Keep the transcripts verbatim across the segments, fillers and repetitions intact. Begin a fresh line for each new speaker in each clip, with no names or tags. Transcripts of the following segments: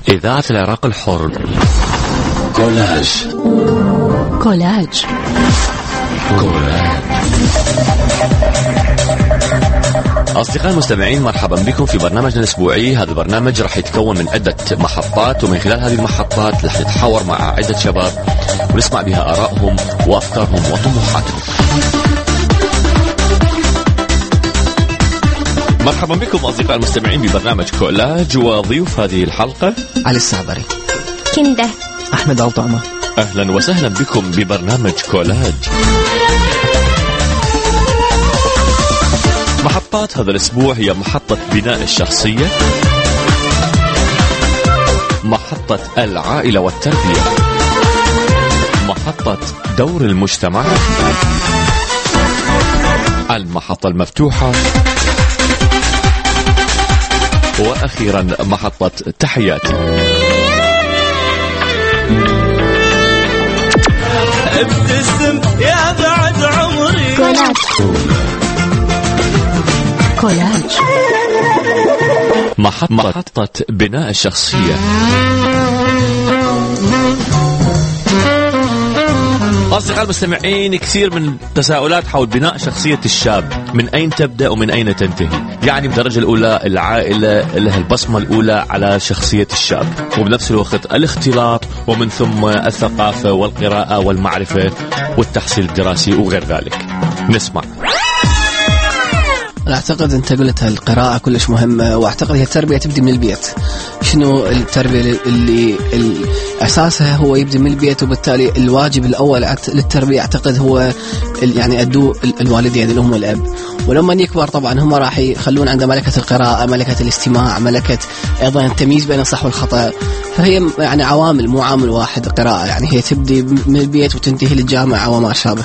إذاعة العراق الحر.
كولاج
كولاج
كولاج.
أصدقائي المستمعين، مرحبا بكم في برنامجنا الأسبوعي. هذا البرنامج راح يتكون من عدة محطات، ومن خلال هذه المحطات راح نتحاور مع عدة شباب ونسمع بها آرائهم وأفكارهم وطموحاتهم. مرحبا بكم أصدقائي المستمعين ببرنامج كولاج، وضيوف هذه الحلقة
علي السعبري،
كنده،
أحمد عطعمة.
أهلا وسهلا بكم ببرنامج كولاج. محطات هذا الأسبوع هي محطة بناء الشخصية، محطة العائلة والتربية، محطة دور المجتمع، المحطة المفتوحة، وأخيرا محطة تحياتي.
ابتسم يا بعد عمري.
كولاج كولاج
محطة, محطة بناء الشخصية. أصدقائي المستمعين، كثير من تساؤلات حول بناء شخصية الشاب، من أين تبدأ ومن أين تنتهي؟ يعني بالدرجة الأولى العائلة لها البصمة الأولى على شخصية الشاب، وبنفس الوقت الاختلاط، ومن ثم الثقافة والقراءة والمعرفة والتحصيل الدراسي وغير ذلك. نسمع.
أنا أعتقد أنت قلت القراءة كلش مهمة، وأعتقد هي التربية تبدي من البيت. شنو التربية اللي أساسها هو يبدي من البيت، وبالتالي الواجب الأول للتربية أعتقد هو يعني أدو الوالدين الأم والأب. ولما يكبر طبعا هم راح يخلون عنده ملكة القراءة، ملكة الاستماع، ملكة أيضا التمييز بين الصح والخطأ. فهي يعني عوامل، مو عامل واحد القراءة، يعني هي تبدي من البيت وتنتهي للجامعة وما شابه.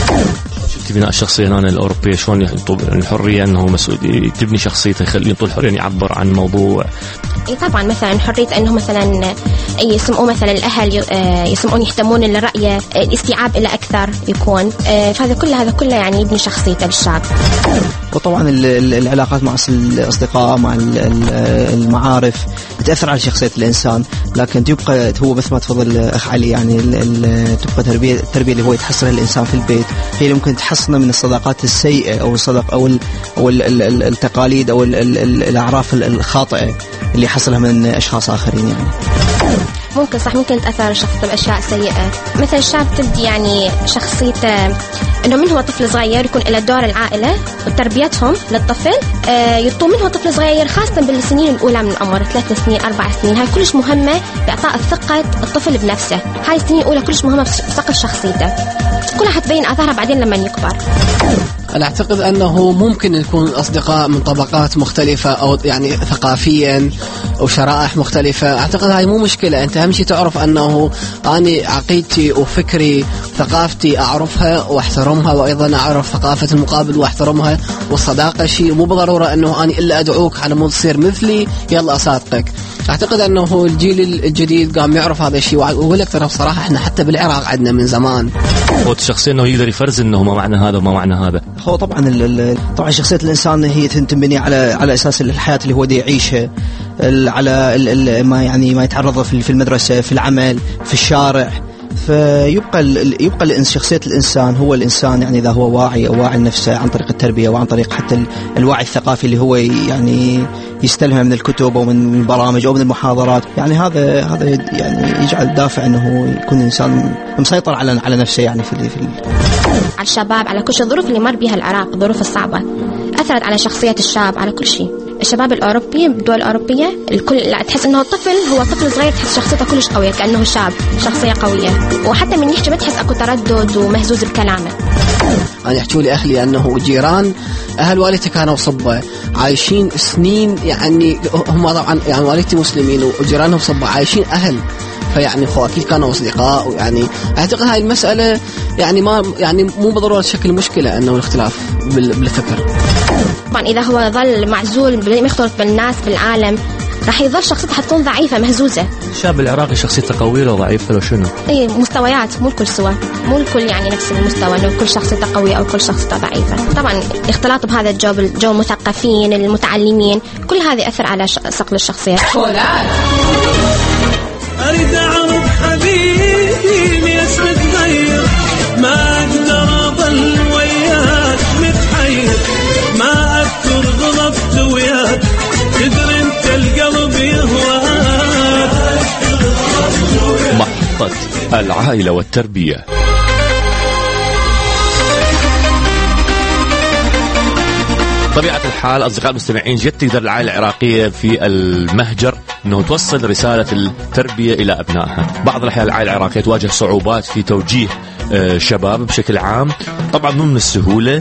شفت بناء الشخصية هنا الأوروبية شلون يطلب الحرية، أنه مسؤول تبني شخصيته، يخليه يطول الحرية يعبر عن موضوع.
اي طبعا، مثلا حريه انه مثلا يسمعوا مثلا الاهل يسمعون يهتمون للرأي، الاستيعاب الى اكثر يكون، فهذا كله هذا كله يعني يبني شخصيته للشاب.
وطبعا العلاقات مع الأصدقاء، مع المعارف، بتأثر على شخصية الإنسان. لكن تبقى هو مثل ما تفضل أخ علي، يعني تبقى تربية التربية اللي هو يتحصلها الإنسان في البيت هي اللي ممكن تحصنه من الصداقات السيئة أو الصدق أو أو التقاليد أو الأعراف الخاطئة اللي حصلها من أشخاص آخرين. يعني
ممكن صح ممكن تأثر الشخص بأشياء سيئة. مثلا الشاب تبدي يعني شخصيته إنه من هو طفل صغير يكون إلى دور العائلة وتربيتهم للطفل، آه يطول منه طفل صغير خاصة بالسنين الأولى من العمر، ثلاث سنين أربع سنين. هاي كلش مهمة بإعطاء الثقة الطفل بنفسه. هاي السنين الأولى كلش مهمة بثقة شخصيته، كلها حتبين آثارها بعدين لما يكبر.
أنا أعتقد أنه ممكن يكون أصدقاء من طبقات مختلفة أو يعني ثقافيا أو شرائح مختلفة. أعتقد هاي مو مشكلة. أنت أهم شيء تعرف أنه أنا عقيدتي وفكري ثقافتي أعرفها وأحترمها، وأيضا أعرف ثقافة المقابل وأحترمها. والصداقة شيء مو بالضرورة أنه أنا إلا أدعوك على مود تصير مثلي يلا أصادقك. أعتقد أنه الجيل الجديد قام يعرف هذا الشيء. وأقول لك ترى بصراحة إحنا حتى بالعراق عندنا من زمان
هو الشخصية أنه يقدر يفرز أنه ما معنى هذا وما معنى هذا.
هو طبعا طبعا شخصية الإنسان هي تنبني على على أساس الحياة اللي هو دي يعيشها، على ما يعني ما يتعرض في المدرسة، في العمل، في الشارع. فيبقى يبقى شخصية الإنسان هو الإنسان، يعني إذا هو واعي أو واعي نفسه عن طريق التربية وعن طريق حتى الوعي الثقافي اللي هو يعني يستلهمه من الكتب أو من البرامج أو من المحاضرات. يعني هذا هذا يعني يجعل دافع إنه يكون إنسان مسيطر على على نفسه، يعني في في
على الشباب، على كل شيء. الظروف اللي مر بها العراق، الظروف الصعبة أثرت على شخصية الشاب، على كل شيء. الشباب الأوروبي بالدول الأوروبية الكل لا تحس إنه الطفل هو طفل صغير، تحس شخصيته كلش قوية كأنه شاب، شخصية قوية. وحتى من يحكي ما تحس أكو تردد ومهزوز بكلامه.
أنا يحكوا لي أهلي أنه جيران أهل والدتي كانوا صبة عايشين سنين، يعني هم طبعا يعني والدتي مسلمين وجيرانهم صبة عايشين أهل، فيعني خو أكيد كانوا أصدقاء. ويعني أعتقد هاي المسألة يعني ما يعني مو بالضرورة شكل مشكلة أنه الاختلاف بالفكر.
طبعا إذا هو ظل معزول ما يختلط بالناس بالعالم، راح يظل شخصيته حتكون ضعيفة مهزوزة.
الشاب العراقي شخصيته قوية لو ضعيفة لو شنو؟
اي مستويات، مو الكل سوا، مو الكل يعني نفس المستوى انه كل شخصيته قوية او كل شخصيته ضعيفة. طبعا اختلاط بهذا الجو، الجو المثقفين المتعلمين، كل هذا أثر على صقل الشخصية.
أريد أعرف حبيبي ليش متغير، ما أقدر أظل وياك متحير، ما أذكر غضبت وياك، تدري أنت القلب يهواك.
محطة العائلة والتربية. طبيعة الحال أصدقاء المستمعين جد تقدر العائلة العراقية في المهجر أنه توصل رسالة التربية إلى أبنائها. بعض الأحيان العائلة العراقية تواجه صعوبات في توجيه شباب بشكل عام، طبعا مو من السهولة،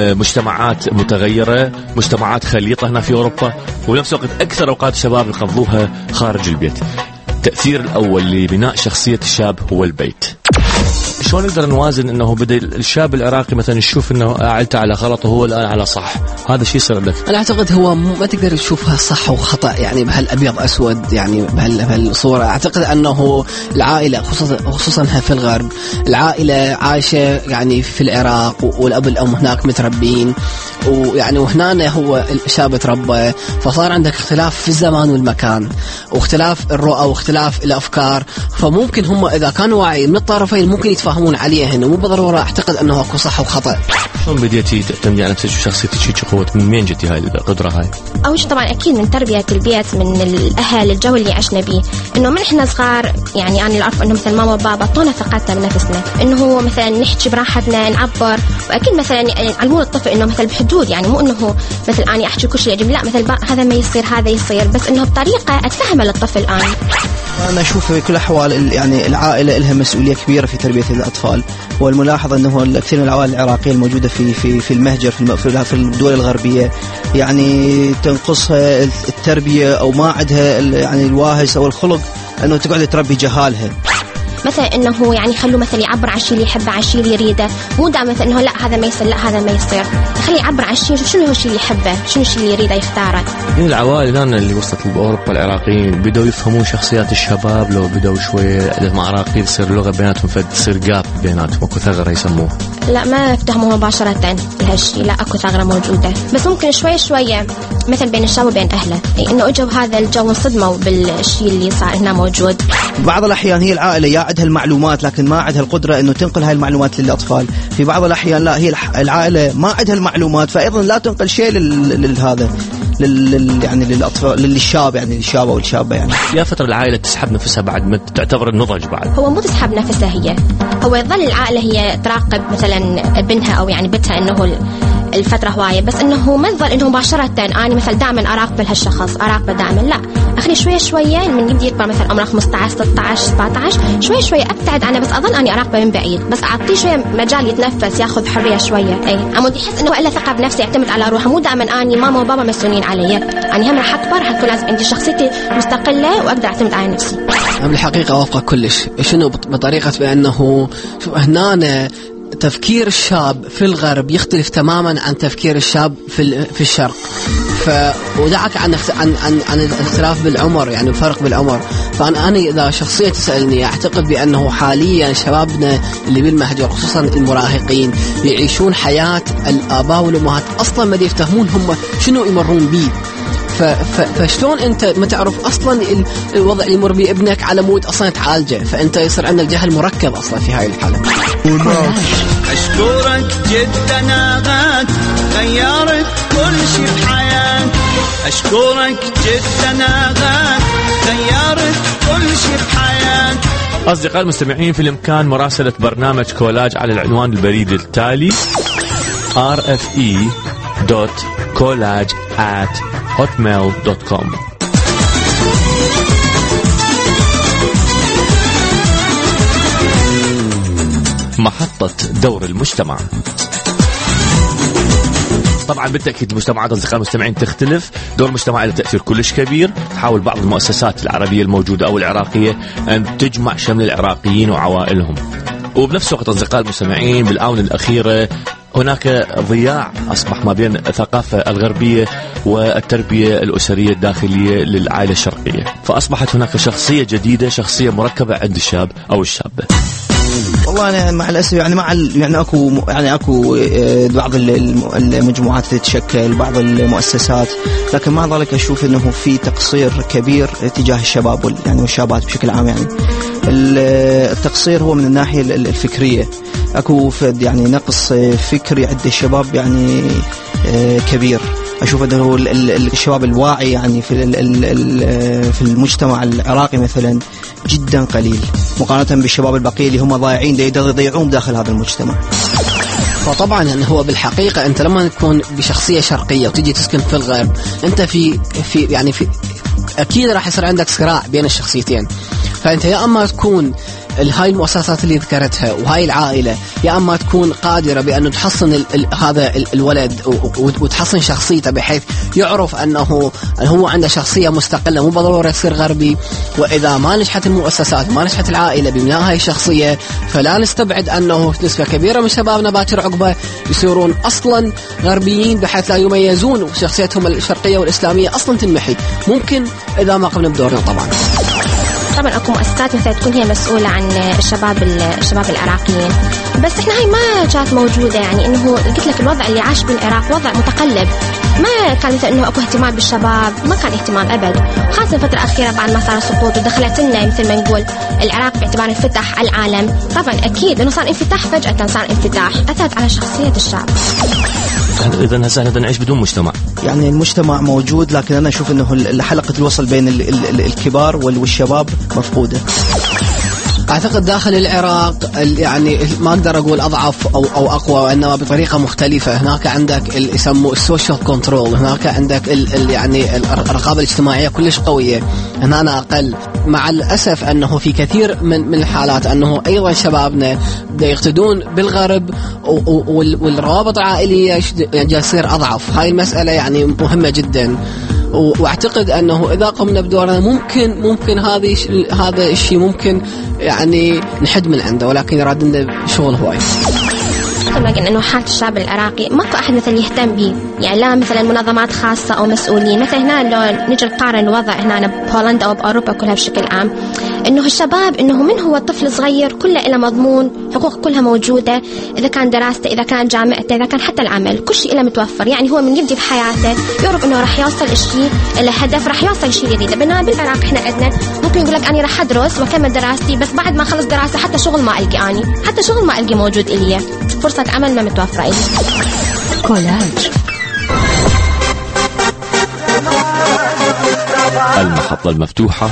مجتمعات متغيرة، مجتمعات خليطة هنا في أوروبا، ونفس الوقت أكثر أوقات الشباب يقضوها خارج البيت. التأثير الأول لبناء شخصية الشاب هو البيت. شلون نقدر نوازن انه بدا الشاب العراقي مثلا يشوف انه عائلته على غلط وهو الان على صح؟ هذا شيء يصير لك.
انا اعتقد هو ما تقدر تشوفها صح وخطا يعني بهالابيض اسود، يعني بهالصوره. اعتقد انه العائله خصوصا خصوصا في الغرب، العائله عايشه يعني في العراق والاب والام هناك متربين، ويعني وهنا هو الشاب تربى، فصار عندك اختلاف في الزمان والمكان واختلاف الرؤى واختلاف الافكار، فممكن هم اذا كانوا واعيين من الطرفين ممكن يتفاهمون عليهن، ومو بالضروره اعتقد انه اكو صح وخطا.
شلون بديتي تعتمدي على نفسك وشخصيتك شيء قوه؟ من وين جتي هاي القدره هاي؟
اول شيء طبعا اكيد من تربيه البيت، من الاهل، الجو اللي عشنا به، انه من احنا صغار يعني انا اللي اعرف انه مثلا ماما وبابا اعطونا ثقتنا بنفسنا، انه هو مثلا نحكي براحتنا نعبر، واكيد مثلا يعلمون الطفل انه مثلا بحدود، يعني مو انه مثلا اني احكي كل شيء يجب، لا مثلا هذا ما يصير هذا يصير، بس انه بطريقه اتفهمها للطفل. انا
أنا أشوف في كل الأحوال يعني العائلة لها مسؤولية كبيرة في تربية الأطفال، والملاحظة أنه كثير من العوائل العراقية الموجودة في في في المهجر في في الدول الغربية يعني تنقصها التربية أو ما عندها يعني الواهس أو الخلق أنه تقعد تربي جهالها.
مثلا انه يعني خلوه مثلا يعبر عن الشيء اللي يحبه، عن الشيء اللي يريده، مو دائما مثلا انه لا هذا ما يصير، لا هذا ما يصير، خليه يعبر عن الشيء، شنو هو الشيء اللي يحبه، شنو الشيء اللي يريده يختاره.
من العوائل الان اللي وصلت باوروبا العراقيين بدأوا يفهمون شخصيات الشباب، لو بدأوا شويه عدد عراقيين تصير لغه بيناتهم، فتصير جاب بيناتهم، اكو ثغره يسموه.
لا ما افتهموا مباشره لهالشيء، لا اكو ثغره موجوده، بس ممكن شوي شويه مثلا بين الشباب وبين اهله، انه اجوا هذا الجو انصدموا بالشيء اللي صار هنا موجود.
بعض الاحيان هي العائله يا عندها المعلومات لكن ما عندها القدره انه تنقل هاي المعلومات للاطفال، في بعض الاحيان لا، هي العائله ما عندها المعلومات فايضا لا تنقل شيء لهذا لل يعني للاطفال للشاب، يعني الشاب او الشابه. يعني
يا فتره العائله تسحب نفسها بعد ما تعتبر النضج بعد.
هو مو تسحب نفسها، هي هو يظل العائله هي تراقب مثلا ابنها او يعني بنتها انه الفتره هوايه، بس انه ما تظل انه مباشره اني مثلا دائما اراقب هالشخص، اراقبه دائما، لا اخلي شويه شويه من يبدا يكبر مثلا عمره خمسة عشر ستة عشر سبعة عشر شويه شويه ابتعد عنه، بس اظل اني اراقبه من بعيد، بس اعطيه شويه مجال يتنفس، ياخذ حريه شويه. اي عمود يحس انه الا ثقه بنفسه، يعتمد على روحه، مو دائما اني ماما وبابا مسؤولين علي، يعني هم راح اكبر راح تكون لازم عندي شخصيتي مستقله واقدر اعتمد على نفسي.
انا بالحقيقه اوافقك كلش، شنو بطريقه بانه شوف هنا تفكير الشاب في الغرب يختلف تماما عن تفكير الشاب في في الشرق، ف ودعك عن عن عن, عن الاختلاف بالعمر، يعني الفرق بالعمر. فانا انا اذا شخصيا تسالني اعتقد بانه حاليا شبابنا اللي بالمهجر خصوصا المراهقين يعيشون حياه الاباء والامهات اصلا ما يفهمون هم شنو يمرون به، فشلون انت ما تعرف اصلا الوضع اللي يمر به ابنك على مود اصلا تعالجه، فانت يصير عندك جهل مركب اصلا في هاي الحاله.
اشكرك جدا ناغات غيرت كل شيء بحياتي، اشكرك جدا ناغات غيرت كل شيء بحياتي.
أصدقاء المستمعين في الإمكان مراسلة برنامج كولاج على العنوان البريدي التالي آر إف إي دوت كولاج آت هوتميل دوت كوم. محطة دور المجتمع. طبعا بالتأكيد المجتمعات أصدقاء المستمعين تختلف، دور المجتمع له تأثير كلش كبير. تحاول بعض المؤسسات العربية الموجودة أو العراقية أن تجمع شمل العراقيين وعوائلهم، وبنفس الوقت أصدقاء المستمعين بالآونة الأخيرة هناك ضياع أصبح ما بين الثقافة الغربية والتربية الأسرية الداخلية للعائلة الشرقية، فأصبحت هناك شخصية جديدة، شخصية مركبة عند الشاب أو الشابة.
والله أنا مع الأسف يعني مع يعني أكو يعني أكو بعض المجموعات تتشكل، بعض المؤسسات، لكن مع ذلك أشوف إنه في تقصير كبير تجاه الشباب يعني والشابات بشكل عام. يعني التقصير هو من الناحية الفكرية، أكو يعني نقص فكري عند الشباب يعني كبير. أشوف أنه الشباب الواعي يعني في في المجتمع العراقي مثلا جدا قليل مقارنة بالشباب البقية اللي هم ضايعين يضيعون داخل هذا المجتمع.
فطبعا يعني هو بالحقيقة أنت لما تكون بشخصية شرقية وتجي تسكن في الغرب، أنت في في يعني في أكيد راح يصير عندك صراع بين الشخصيتين. فأنت يا أما تكون هاي المؤسسات اللي ذكرتها وهاي العائلة، يا أما تكون قادرة بأنه تحصن ال ال هذا ال الولد وتحصن شخصيته بحيث يعرف أنه هو عنده شخصية مستقلة، مو بالضرورة يصير غربي. وإذا ما نجحت المؤسسات ما نجحت العائلة ببناء هاي الشخصية، فلا نستبعد أنه نسبة كبيرة من شبابنا باكر عقبة يصيرون أصلا غربيين بحيث لا يميزون شخصيتهم الشرقية والإسلامية أصلا تنمحي. ممكن إذا ما قمنا بدورنا طبعا.
طبعا اكو مؤسسات مثلا تكون هي مسؤوله عن الشباب الشباب العراقيين، بس احنا هاي ما كانت موجوده. يعني انه قلت لك الوضع اللي عاش بالعراق وضع متقلب، ما كان مثل انه اكو اهتمام بالشباب، ما كان اهتمام ابد، خاصه الفتره الاخيره بعد ما صار السقوط ودخلت لنا مثل ما نقول العراق باعتبار انفتح على العالم. طبعا اكيد انه صار انفتاح، فجاه صار انفتاح اثرت على شخصيه الشعب.
إذن هسه احنا نعيش بدون مجتمع.
يعني المجتمع موجود، لكن أنا أشوف أنه حلقة الوصل بين الكبار والشباب مفقودة.
أعتقد داخل العراق يعني ما أقدر أقول أضعف أو أو أقوى، وإنما بطريقة مختلفة. هناك عندك اللي يسموه السوشيال كنترول، هناك عندك ال ال يعني الرقابة الاجتماعية كلش قوية، هنا أنا أقل. مع الأسف أنه في كثير من من الحالات أنه أيضا شبابنا يقتدون بالغرب، والروابط العائلية جالسير أضعف. هاي المسألة يعني مهمة جدا، واعتقد انه اذا قمنا بدورنا ممكن ممكن هذه هذا الشيء ممكن يعني نحد من عنده، ولكن يراد لنا شغل هواي.
مثل ما قلنا انه حالة الشعب العراقي ماكو احد مثل يهتم به، يعني لا مثلا منظمات خاصة او مسؤولين. مثلا هنا لو نجي نقارن الوضع هنا بهولندا او باوروبا كلها بشكل عام، انه الشباب انه من هو طفل صغير كله له مضمون، حقوق كلها موجودة، اذا كان دراسته، اذا كان جامعته، اذا كان حتى العمل، كل شيء له متوفر. يعني هو من يبدي بحياته يعرف انه راح يوصل الشيء له هدف، راح يوصل شيء جديد. بينما بالعراق احنا عندنا ممكن يقول لك انا راح ادرس واكمل دراستي، بس بعد ما اخلص دراسة حتى شغل ما القي، اني حتى شغل ما القي موجود الي، فرصة عمل ما متوفرة الي.
كولاج.
المحطة المفتوحة.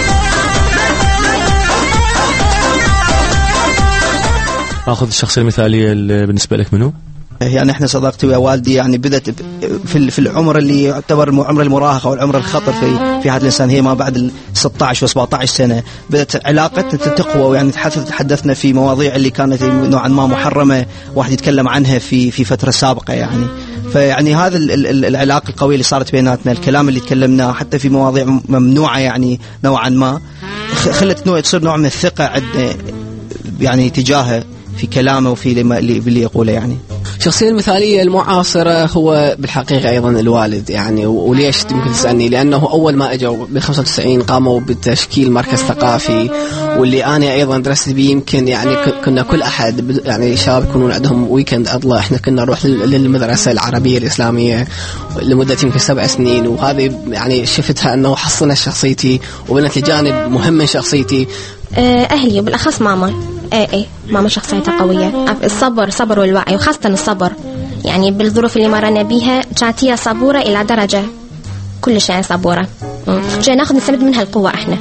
أخذ الشخصية المثالية بالنسبة لك منه؟
يعني احنا صداقتي ويا والدي يعني بدت في في العمر اللي يعتبر عمر المراهقه او العمر الخطر في في حياه الانسان، هي ما بعد ال ستة عشر و سبعة عشر سنه بدت علاقتنا تقوى. ويعني تحدثنا في مواضيع اللي كانت نوعا ما محرمه واحد يتكلم عنها في في فتره سابقه. يعني فيعني هذا العلاقه القويه اللي صارت بيناتنا، الكلام اللي تكلمناه حتى في مواضيع ممنوعه يعني نوعا ما، خلت نوع تصير نوع من الثقه عندنا يعني تجاهه في كلامه وفي اللي يقوله. يعني
الشخصية المثالية المعاصرة هو بالحقيقة أيضا الوالد. يعني وليش يمكن تسألني؟ لأنه أول ما أجوا بال خمسة وتسعين قاموا بتشكيل مركز ثقافي، واللي أنا أيضا درست به. يمكن يعني كنا كل أحد يعني شباب يكونون عندهم ويكند أطلع، إحنا كنا نروح للمدرسة العربية الإسلامية لمدة يمكن سبع سنين، وهذه يعني شفتها أنه حصنت شخصيتي وبنت لجانب مهم من شخصيتي.
أهلي وبالأخص ماما، ايه ايه ماما شخصيتها قوية. الصبر صبر والوعي، وخاصة الصبر يعني بالظروف اللي مرنا بيها كانت هي صبورة إلى درجة كل شيء صبورة، جاي ناخذ نستمد منها القوة احنا.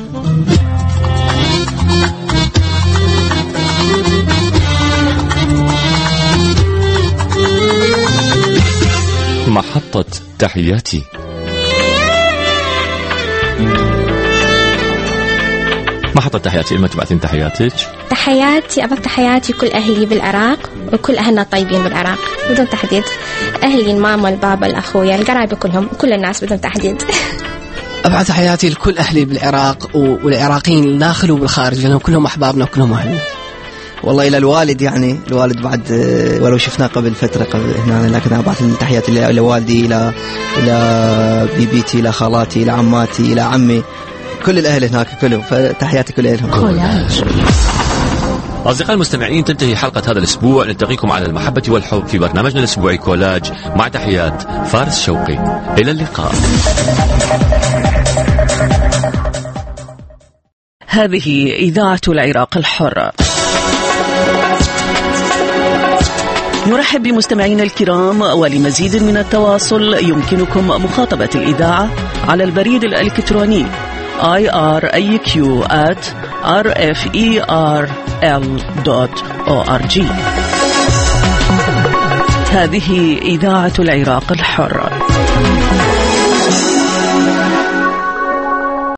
محطة تحياتي. محطة تحياتي، إما تبعثين تحياتك؟
تحياتي أبغى تحياتي كل أهلي بالعراق وكل أهلنا الطيبين بالعراق بدون تحديد، أهلي الماما البابا الأخويا القرايب كلهم، كل الناس بدون تحديد.
أبعث تحياتي لكل أهلي بالعراق والعراقيين الداخل وبالخارج، لأنهم كلهم أحبابنا وكلهم أهلنا.
والله إلى الوالد، يعني الوالد بعد ولو شفناه قبل فترة قبل هنا، لكن أبعث تحياتي إلى والدي، إلى إلى بيبيتي، إلى خالاتي، إلى عماتي، إلى عمي، كل الأهل هناك كلهم، فتحياتي كل أهلهم.
كولاج.
أصدقائي المستمعين، تنتهي حلقة هذا الأسبوع. نلتقيكم على المحبة والحب في برنامجنا الأسبوعي كولاج، مع تحيات فارس شوقي. إلى اللقاء.
هذه إذاعة العراق الحر. نرحب بمستمعينا الكرام، ولمزيد من التواصل يمكنكم مخاطبة الإذاعة على البريد الإلكتروني آي آر إيه كيو آت آر إف إي آر إل دوت أو آر جي. هذه إذاعة العراق الحر.